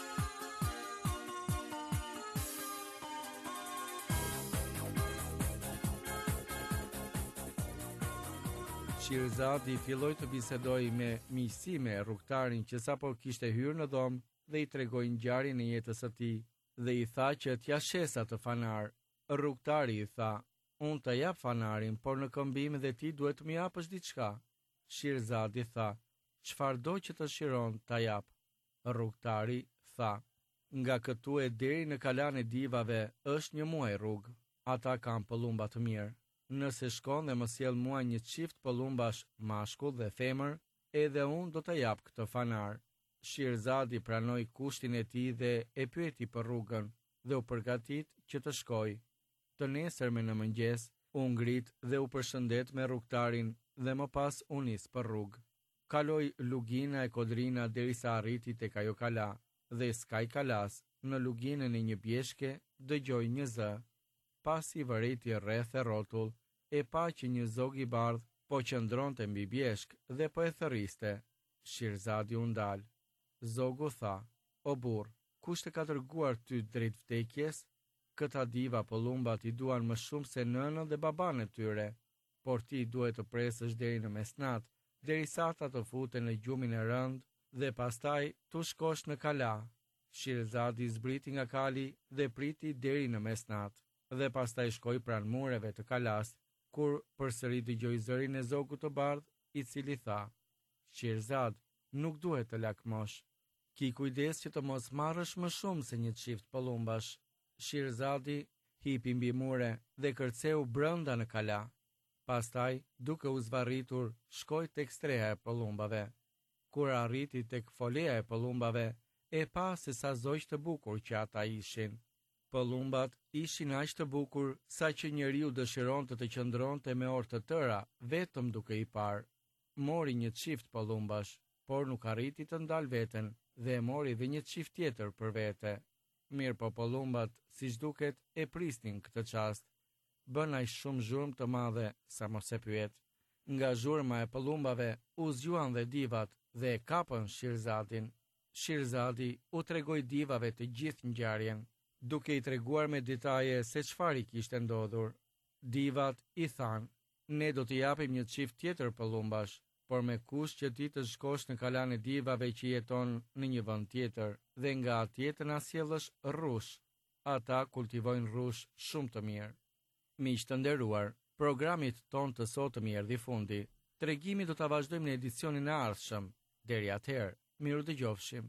Speaker 5: Shirzadi filloi të bisedoj me miqësi me rrugtarin që sapo kishte hyrë në dhomë dhe i tregoi ngjarjen e jetës së tij dhe i tha që t'ja shes atë fanar. Rrugtari i tha: "Unë të jap fanarin, por në këmbim dhe ti duhet të më japësh diçka." Shirzadi tha: "Çfarëdo që të shiron ta jap." Rrugtari tha: "Nga këtu e deri në kalan e divave është një muaj rrugë. Ata kanë pëllumba të mirë. Nëse shkon dhe më sjell mua një çift pëllumbash mashkull dhe femër, edhe unë do të jap këtë fanar." Shirzadi pranoi kushtin e tij dhe e pyeti për rrugën dhe u përgatit që të shkojë. Të nesërmen në mëngjes, u ngrit dhe u përshëndet me rrugtarin dhe më pas u nis për rrugë. Kaloi lugina e Kodrina derisa arriti tek ajo kala dhe skaj kalas në luginën e një bjeshke dëgjoi një zë. Pasi vëreti rreth e rrotull, e pa që një zog i bardh po qëndronte mbi bjeshk dhe po e thërriste. Shirzadi u ndal. Zogu tha: "O burr, kush të ka dërguar ty drejt vdekjes? Këta diva pëllumbat i duan më shumë se nënën dhe baban e tyre, por ti duhet të presësh deri në mesnat, derisa ata të futen në gjumin e rënd dhe pastaj tu shkosh në kala." Shirzadi zbriti nga kali dhe priti deri në mesnat, dhe pastaj shkoi pranë mureve të kalas, kur përsëri dëgjoi zërin e zogut të bardh, i cili tha: "Shirzad, nuk duhet të lakmosh. Ki kujdes që të mos marrësh më shumë se një çift pëllumbash." Shirzadi hipi mbi mure dhe kërceu brenda në kala. Pastaj, duke u zvarritur, shkoi tek streha e pëllumbave. Kur arriti tek folea e pëllumbave, e pa se sa zoq të bukur që ata ishin. Pëllumbat ishin aq të bukur sa që njeriu dëshironte të qëndronte me orë të tëra vetëm duke i parë. Mori një çift pëllumbash, por nuk arriti të ndal veten dhe e mori dhe një çift tjetër për vete. Mirë po pëllumbat, siç duket, e prisnin këtë çast. Bën aq shumë zhurmë të madhe sa mos e pyet. Nga zhurma e pëllumbave u zgjuan dhe divat dhe e kapën Shirzadin. Shirzadi u tregoi divave të gjithë ngjarjen, duke i treguar me detaje se çfarë i kishte ndodhur. Divat i thanë: "Ne do t'i japim një çift tjetër pëllumbash, por me kusht që ti të shkosh në kalan e divave që jeton në një vend tjetër dhe nga atje të na sjellësh rrush. Ata kultivojnë rrush shumë të mirë." Miq të nderuar, programit ton të sotëm i erdhi fundi. Tregimin do ta vazhdojmë në edicionin e ardhshëm. Deri atëherë, miru dëgjofshim.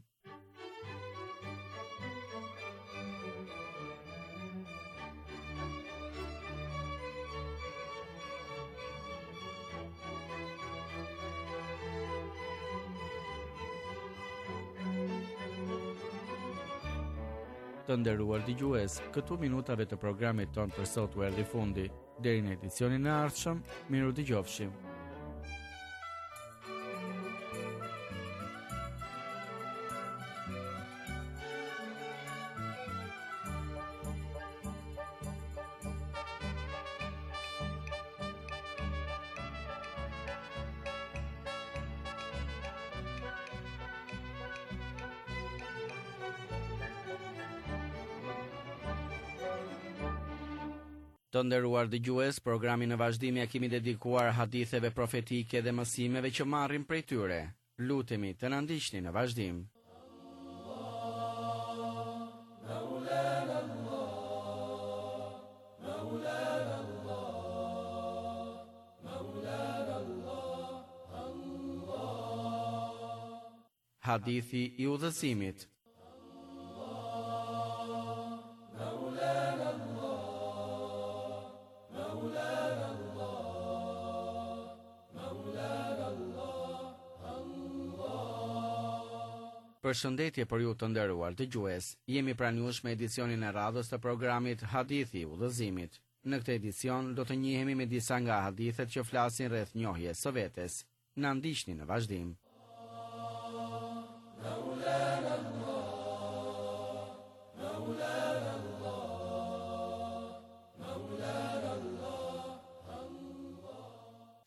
Speaker 5: Të nderuar dëgjues, këtu minutave të programit ton për sot u erdhi fundi. Deri në edicionin e ardhshëm, miru dëgjofshim. Të nderuar dëgjues, programin në vazhdim ja kemi dedikuar haditheve profetike dhe mësimeve që marrim prej tyre. Lutemi të na ndiqni në vazhdim. Hadithi i udhëzimit. Përshëndetje për ju të nderuar dëgjues. Jemi pranë jush me edicionin e radhës të programit Hadithi i udhëzimit. Në këtë edicion do të njihemi me disa nga hadithet që flasin rreth njohjes së vetes. Na ndiqni në vazhdim.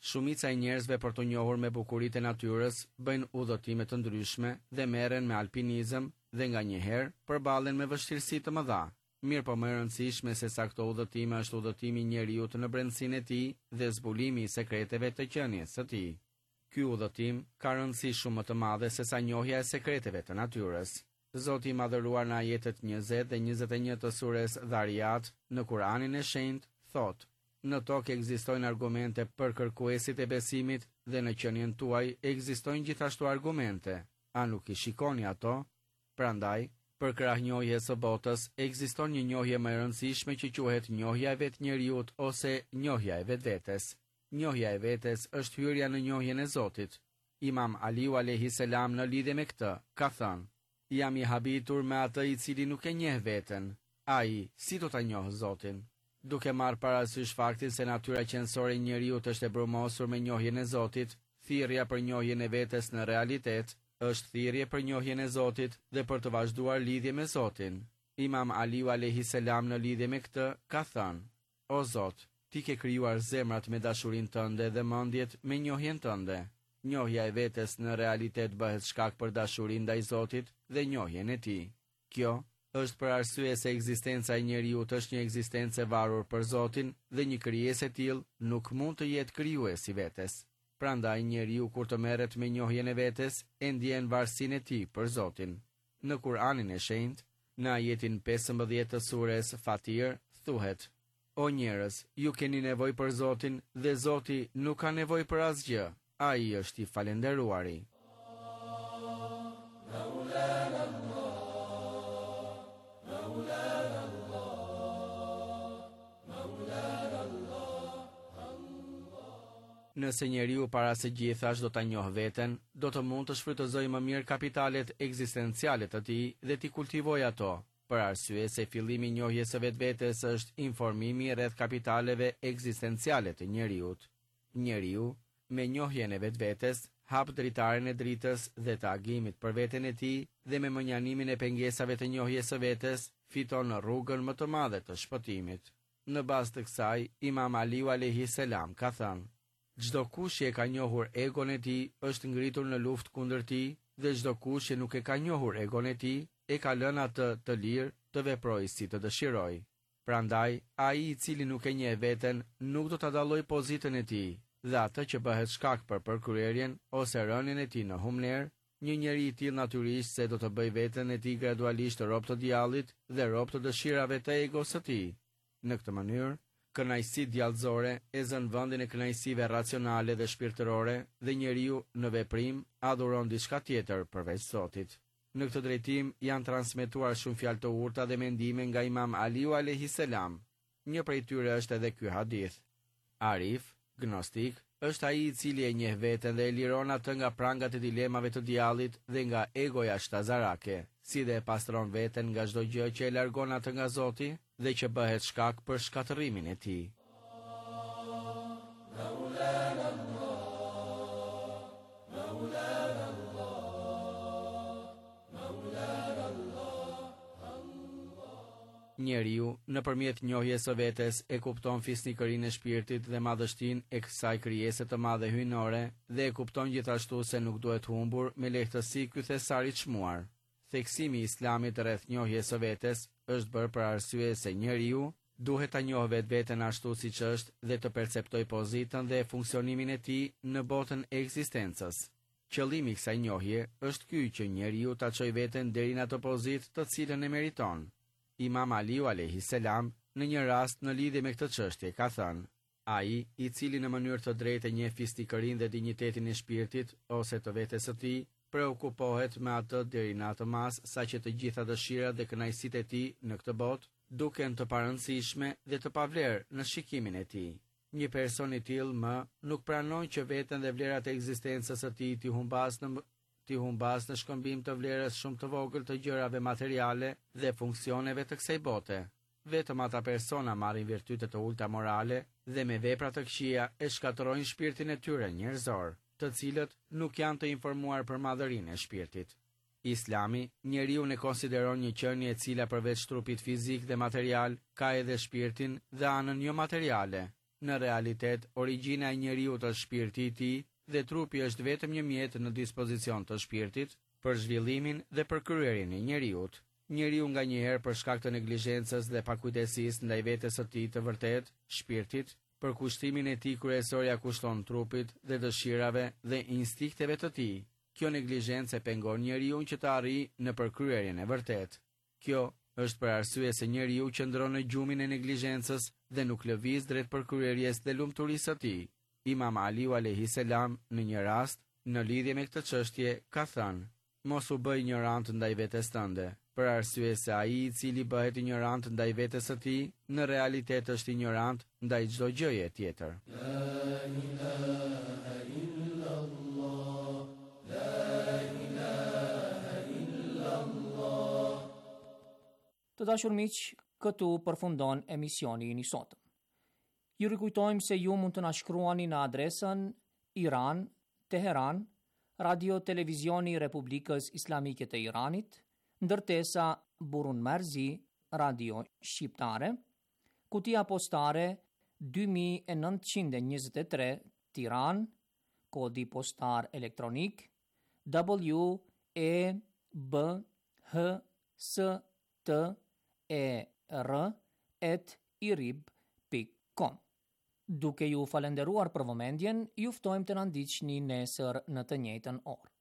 Speaker 5: Shumica e njerëzve për të njohur me bukuritë e natyrës bëjnë udhëtime të ndryshme dhe merren me alpinizëm dhe nganjëherë përballen me vështirësi të mëdha. Mirë po më e rëndësishme se sa këto udhëtime është udhëtimi i njeriu në brendësinë e tij dhe zbulimi i sekreteve të qenies së tij. Ky udhëtim ka rëndësi shumë më të madhe se sa njohja e sekreteve të natyrës. Zoti i madhëruar në ajetet 20 dhe 21 të sures Dhariyat në Kur'anin e Shenjtë thotë: Në tokë ekzistojnë argumente për kërkuesit e besimit dhe në qenien tuaj ekzistojnë gjithashtu argumente. A nuk i shikoni ato? Prandaj, për krah njohjes së botës, ekziston një njohje më e rëndësishme që quhet njohja e vetë njeriut ose njohja e vetvetes. Njohja e vetes është hyrja në njohjen e Zotit. Imam Aliu alayhi salam në lidhje me këtë ka thënë: Jam i habitur me atë i cili nuk e njeh veten. Ai si do ta njohë Zotin? Duke marrë parasysh faktin se natyra qendrore e njeriut është e brumosur me njohjen e Zotit, thirrja për njohjen e vetes në realitet është thirrje për njohjen e Zotit dhe për të vazhduar lidhje me Zotin. Imam Aliu alayhi salam në lidhje me këtë ka thënë: O Zot, ti ke krijuar zemrat me dashurinë tënde dhe mendjet me njohjen tënde. Njohja e vetes në realitet bëhet shkak për dashurinë ndaj Zotit dhe njohjen e tij. Kjo është për arsye se ekzistenca e njeriut është një ekzistencë e varur për Zotin dhe një krijesë e tillë nuk mund të jetë krijues i vetes. Prandaj njeriu kur të merret me njohjen e vetes, e ndjen varësinë e tij për Zotin. Në Kur'anin e Shenjtë, në ajetin 15 të sures Fatir, thuhet: O njerëz, ju keni nevojë për Zotin dhe Zoti nuk ka nevojë për asgjë. Ai është i falendëruari. Nëse njeriu para se gjithash do ta njohë veten, do të mund të shfrytëzojë më mirë kapitalet ekzistenciale të tij dhe t'i kultivojë ato, për arsye se fillimi i njohjes së vetvetes është informimi rreth kapitaleve ekzistenciale të njeriut. Njeriu, me njohjen e vetvetes, hap dritaren e dritës dhe të agimit për veten e tij dhe me mënjanimin e pengesave të njohjes së vetes, fiton në rrugën më të madhe të shpëtimit. Në bazë të kësaj, Imam Aliu alayhi salam ka thënë: Çdo kush që e ka njohur egon e tij është ngritur në luftë kundër tij dhe çdo kush që nuk e ka njohur egon e tij e ka lënë atë të lirë të veprojë si të dëshirojë. Prandaj, ai i cili nuk e njeh veten nuk do ta dallojë pozitën e tij dhe atë që bëhet shkak për përkryerjen ose rënien e tij në humner, një njeri i tillë natyrisht se do të bëjë veten e tij gradualisht rob të djallit dhe rob të dëshirave të egos së tij. Në këtë mënyrë, kënaqësitë djallëzore e zën vendin e kënaqësive racionale dhe shpirtërore dhe njeriu në veprim adhuron diçka tjetër përveç Zotit. Në këtë drejtim janë transmetuar shumë fjalë të urta dhe mendime nga Imam Aliu alayhi salam. Një prej tyre është edhe ky hadith: Arif, gnostik, është ai i cili e njeh veten dhe e liron atë nga prangat e dilemave të djallit dhe nga egoja shtazarake, si dhe e pastron veten nga çdo gjë që e largon atë nga Zoti dhe që bëhet shkak për shkatërimin e tij. Njeriu, nëpërmjet njohjes së vetes, e kupton fisnikërinë e shpirtit dhe madhështinë e kësaj krijese të madhe hyjnore dhe e kupton gjithashtu se nuk duhet humbur me lehtësi ky thesar i çmuar. Theksimi i Islamit rreth njohjes së vetes është bërë për arsye se njeriu duhet ta njohë vetveten ashtu siç është dhe të perceptojë pozitën dhe funksionimin e tij në botën e ekzistencës. Qëllimi i kësaj njohje është ky që njeriu ta çojë veten deri në atë pozitë të cilën e meriton. Imam Aliu alayhi salam në një rast në lidhje me këtë çështje ka thënë: Ai i cili në mënyrë të drejtë njeh fisnikërinë dhe dinjitetin e shpirtit ose të vetes së tij, preokupohet me atë deri në atë mas saqë të gjitha dëshirat dhe kënaqësitë e tij në këtë botë duken të parëndësishme dhe të pavlerë në shikimin e tij. Një person i tillë nuk pranon që veten dhe vlerat e ekzistencës së tij ti humbas në shkëmbim të vlerës shumë të vogël të gjërave materiale dhe funksioneve të kësaj bote. Vetëm ata persona marrin virtyte të ulta morale dhe me vepra të këqija e shkatërrojnë shpirtin e tyre njerëzor, të cilët nuk janë të informuar për madhërinë e shpirtit. Islami, njeriu e konsideron një qenie e cila përveç trupit fizik dhe material, ka edhe shpirtin dhe anën jo materiale. Në realitet, origjina e njeriut është shpirti i tij dhe trupi është vetëm një mjet në dispozicion të shpirtit për zhvillimin dhe për kryerjen e njeriut. Njeriu nganjëherë për shkak të neglizhencës dhe pakujdesisë ndaj vetes së tij të vërtet, shpirtit, për kushtimin e tij kryesor ja kushton trupit dhe dëshirave dhe instinkteve të tij. Kjo neglizhencë pengon njeriu që të arrijë në përkryerjen e vërtet. Kjo është për arsye se njeriu qëndron në gjumin e neglizhencës dhe nuk lëviz drejt përkryerjes dhe lumturisë së tij. Imam Aliu alayhis salam në një rast në lidhje me këtë çështje ka thënë: "Mos u bëj ignorant ndaj vetes tënde, për arsye se ai i cili bëhet ignorant ndaj vetes së tij, në realitet është ignorant ndaj çdo gjëje tjetër."
Speaker 1: Të dashur miq, këtu përfundon emisioni i sotëm. Ju rikujtojmë se ju mund të na shkruani në adresën Iran, Teheran, Radio Televizioni i Republikës Islamike të Iranit, ndërtesa Burun Merzi, Radio Shqiptare, kutia postare 2923 Tiranë, kodi postar elektronik WEBHSTER@irib.com. Duke ju falenderuar për vëmendjen, ju ftojmë të na ndiqni nesër në të njëjtën orë.